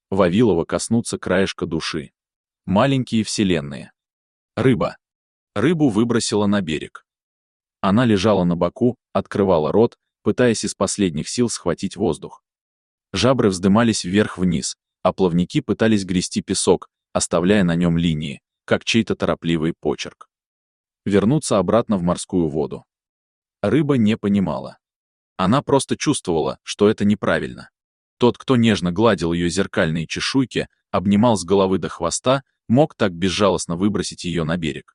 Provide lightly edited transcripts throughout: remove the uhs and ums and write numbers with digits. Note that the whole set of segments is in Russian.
Вавилова коснуться краешка души. Маленькие вселенные. Рыба. Рыбу выбросила на берег. Она лежала на боку, открывала рот, пытаясь из последних сил схватить воздух. Жабры вздымались вверх-вниз, а плавники пытались грести песок, оставляя на нем линии, как чей-то торопливый почерк. Вернуться обратно в морскую воду. Рыба не понимала. Она просто чувствовала, что это неправильно. Тот, кто нежно гладил ее зеркальные чешуйки, обнимал с головы до хвоста, мог так безжалостно выбросить ее на берег.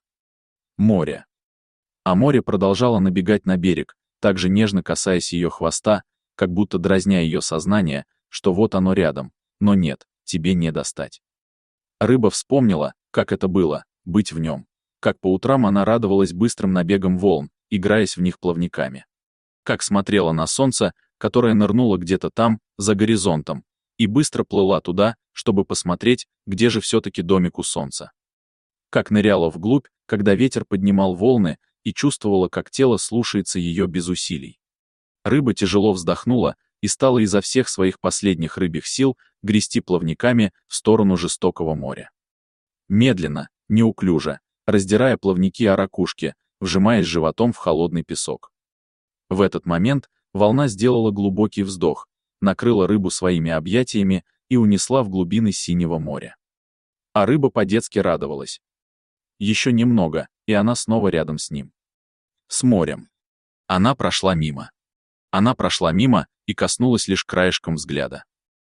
Море. А море продолжало набегать на берег, также нежно касаясь ее хвоста, как будто дразня ее сознание, что вот оно рядом, но нет, тебе не достать. Рыба вспомнила, как это было, быть в нем, как по утрам она радовалась быстрым набегам волн, играясь в них плавниками. Как смотрела на солнце, которое нырнуло где-то там, за горизонтом, и быстро плыла туда, чтобы посмотреть, где же все-таки домик у солнца. Как ныряла вглубь, когда ветер поднимал волны, и чувствовала, как тело слушается ее без усилий. Рыба тяжело вздохнула и стала изо всех своих последних рыбьих сил грести плавниками в сторону жестокого моря. Медленно, неуклюже, раздирая плавники о ракушки, вжимаясь животом в холодный песок. В этот момент волна сделала глубокий вздох, накрыла рыбу своими объятиями и унесла в глубины синего моря. А рыба по-детски радовалась. Еще немного, и она снова рядом с ним. С морем. Она прошла мимо. Она прошла мимо и коснулась лишь краешком взгляда.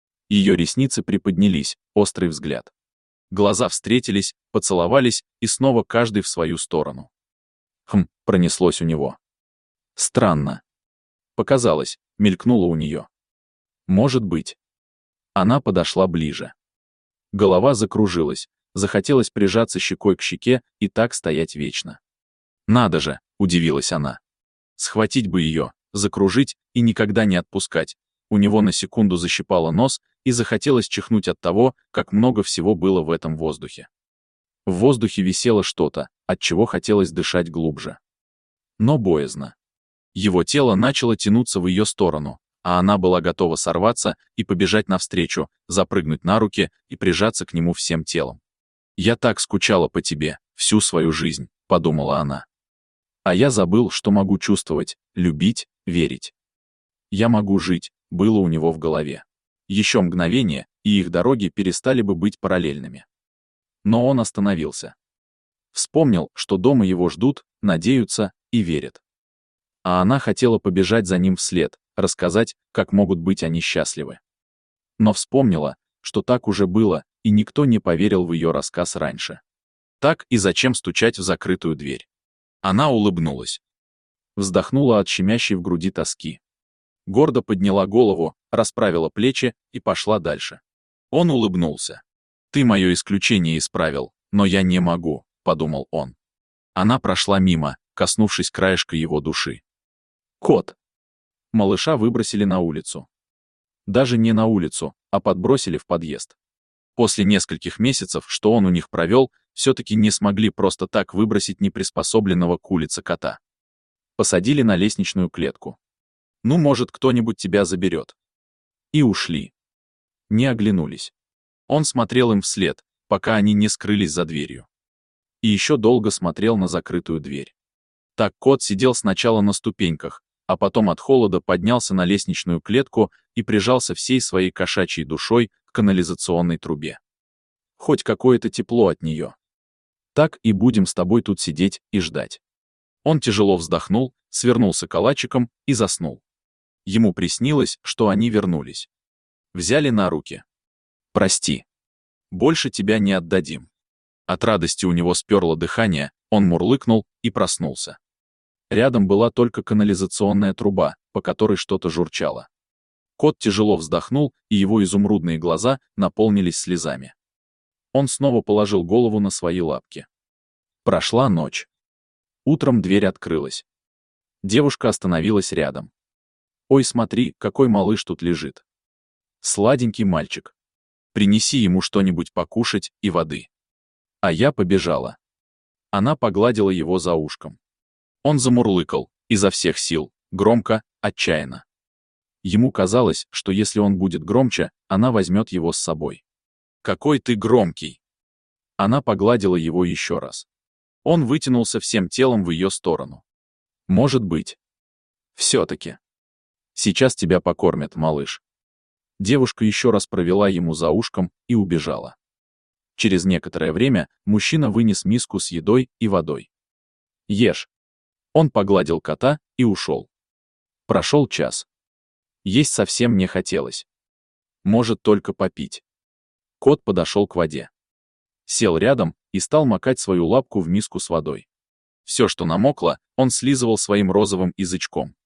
Ее ресницы приподнялись, острый взгляд. Глаза встретились, поцеловались, и снова каждый в свою сторону. Пронеслось у него. Странно. Показалось, мелькнуло у нее. Может быть. Она подошла ближе. Голова закружилась, захотелось прижаться щекой к щеке и так стоять вечно. «Надо же!» — удивилась она. Схватить бы ее, закружить и никогда не отпускать. У него на секунду защипало нос и захотелось чихнуть от того, как много всего было в этом воздухе. В воздухе висело что-то, от чего хотелось дышать глубже. Но боязно. Его тело начало тянуться в ее сторону, а она была готова сорваться и побежать навстречу, запрыгнуть на руки и прижаться к нему всем телом. «Я так скучала по тебе, всю свою жизнь», — подумала она. А я забыл, что могу чувствовать, любить, верить. Я могу жить, было у него в голове. Еще мгновение, и их дороги перестали бы быть параллельными. Но он остановился. Вспомнил, что дома его ждут, надеются и верят. А она хотела побежать за ним вслед, рассказать, как могут быть они счастливы. Но вспомнила, что так уже было, и никто не поверил в ее рассказ раньше. Так и зачем стучать в закрытую дверь? Она улыбнулась. Вздохнула от щемящей в груди тоски. Гордо подняла голову, расправила плечи и пошла дальше. Он улыбнулся. «Ты мое исключение исправил, но я не могу», — подумал он. Она прошла мимо, коснувшись краешка его души. Кот. Малыша выбросили на улицу. Даже не на улицу, а подбросили в подъезд. После нескольких месяцев, что он у них провел, все-таки не смогли просто так выбросить неприспособленного к улице кота. Посадили на лестничную клетку. Ну, может, кто-нибудь тебя заберет. И ушли. Не оглянулись. Он смотрел им вслед, пока они не скрылись за дверью. И еще долго смотрел на закрытую дверь. Так кот сидел сначала на ступеньках, а потом от холода поднялся на лестничную клетку и прижался всей своей кошачьей душой к канализационной трубе. Хоть какое-то тепло от нее. Так и будем с тобой тут сидеть и ждать. Он тяжело вздохнул, свернулся калачиком и заснул. Ему приснилось, что они вернулись. Взяли на руки. «Прости. Больше тебя не отдадим». От радости у него сперло дыхание, он мурлыкнул и проснулся. Рядом была только канализационная труба, по которой что-то журчало. Кот тяжело вздохнул, и его изумрудные глаза наполнились слезами. Он снова положил голову на свои лапки. Прошла ночь. Утром дверь открылась. Девушка остановилась рядом. «Ой, смотри, какой малыш тут лежит. Сладенький мальчик. Принеси ему что-нибудь покушать и воды». А я побежала. Она погладила его за ушком. Он замурлыкал, изо всех сил, громко, отчаянно. Ему казалось, что если он будет громче, она возьмет его с собой. Какой ты громкий!» Она погладила его еще раз. Он вытянулся всем телом в ее сторону. «Может быть. Все-таки. Сейчас тебя покормят, малыш». Девушка еще раз провела ему за ушком и убежала. Через некоторое время мужчина вынес миску с едой и водой. «Ешь». Он погладил кота и ушел. Прошел час. Есть совсем не хотелось. Может только попить. Кот подошел к воде. Сел рядом и стал макать свою лапку в миску с водой. Все, что намокло, он слизывал своим розовым язычком.